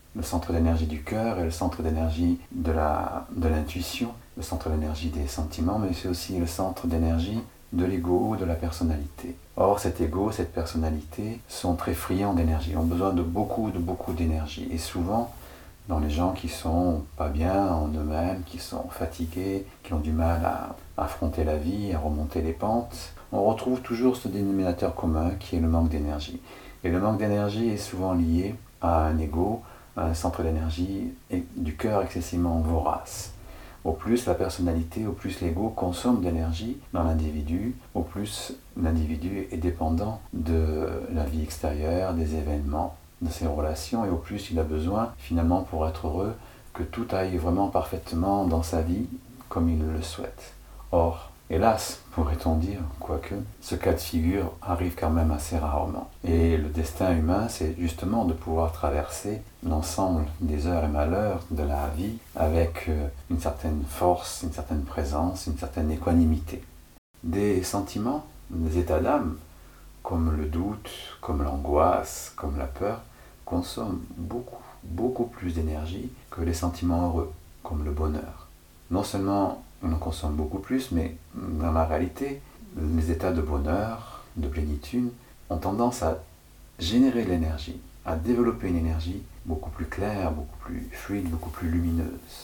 le centre d'énergie du cœur et le centre d'énergie de l'intuition, le centre d'énergie des sentiments, mais c'est aussi le centre d'énergie de l'ego, de la personnalité. Or, cet ego, cette personnalité sont très friands d'énergie, ont besoin de beaucoup d'énergie. Et souvent, dans les gens qui sont pas bien en eux-mêmes, qui sont fatigués, qui ont du mal à affronter la vie, à remonter les pentes, on retrouve toujours ce dénominateur commun qui est le manque d'énergie. Et le manque d'énergie est souvent lié à un ego, à un centre d'énergie du cœur excessivement vorace. Au plus la personnalité, au plus l'ego consomme d'énergie dans l'individu, au plus l'individu est dépendant de la vie extérieure, des événements, de ses relations, et au plus il a besoin, finalement, pour être heureux, que tout aille vraiment parfaitement dans sa vie comme il le souhaite. Or, hélas, pourrait-on dire, quoique, ce cas de figure arrive quand même assez rarement. Et le destin humain, c'est justement de pouvoir traverser l'ensemble des heures et malheurs de la vie avec une certaine force, une certaine présence, une certaine équanimité. Des sentiments, des états d'âme, comme le doute, comme l'angoisse, comme la peur, consomment beaucoup plus d'énergie que les sentiments heureux, comme le bonheur. Non seulement on en consomme beaucoup plus, mais dans la réalité, les états de bonheur, de plénitude, ont tendance à générer de l'énergie, à développer une énergie beaucoup plus claire, beaucoup plus fluide, beaucoup plus lumineuse.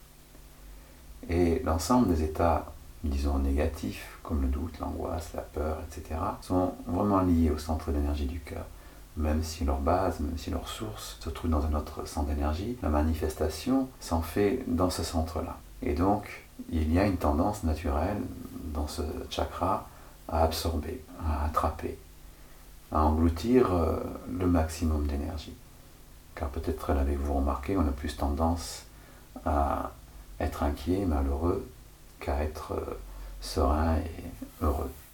Et l'ensemble des états, disons, négatifs, comme le doute, l'angoisse, la peur, etc., sont vraiment liés au centre d'énergie du cœur. Même si leur base, même si leur source se trouve dans un autre centre d'énergie, la manifestation s'en fait dans ce centre-là. Et donc, il y a une tendance naturelle dans ce chakra à absorber, à attraper, à engloutir le maximum d'énergie. Car peut-être l'avez-vous remarqué, on a plus tendance à être inquiet, malheureux, qu'à être serein et heureux.